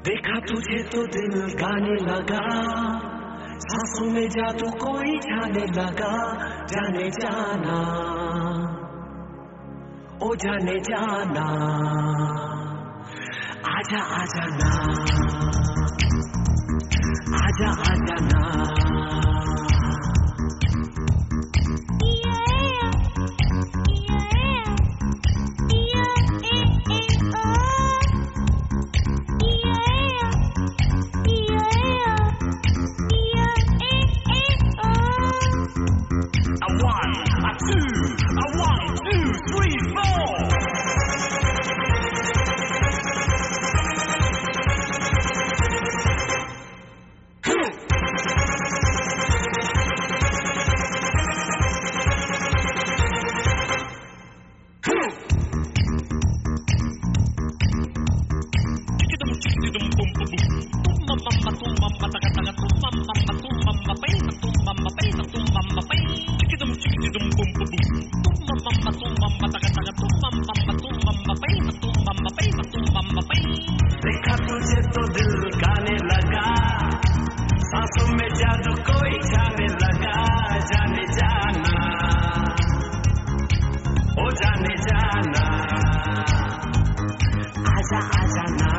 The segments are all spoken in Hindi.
देखा तुझे तो दिल गाने लगा, सांसों में जादू कोई जाने लगा। जाने जाना, ओ जाने जाना, आजा आजा ना, आजा आजा ना। देखा तुझे तो दिल गाने लगा, सांसों में जादू कोई जाने लगा। जाने जाना, ओ जाने जाना, आजा आजा ना,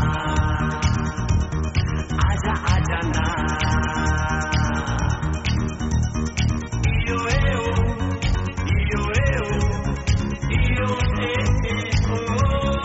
आजा आजा ना। इयो ए ओ, इयो ए ओ, इयो ए ओ।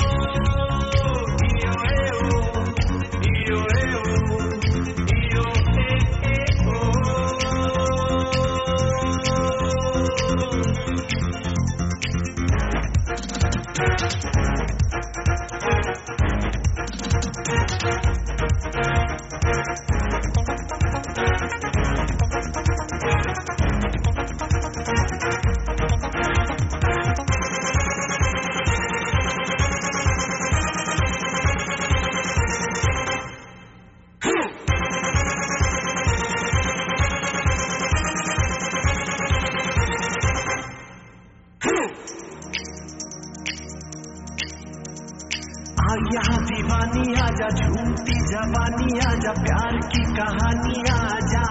यहाँ दीवानी आजा, झूठी जवानी आजा, प्यार की कहानी आजा।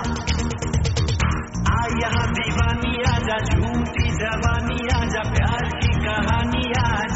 यहाँ दीवानी आजा, झूठी जवानी आजा, प्यार की कहानी आजा।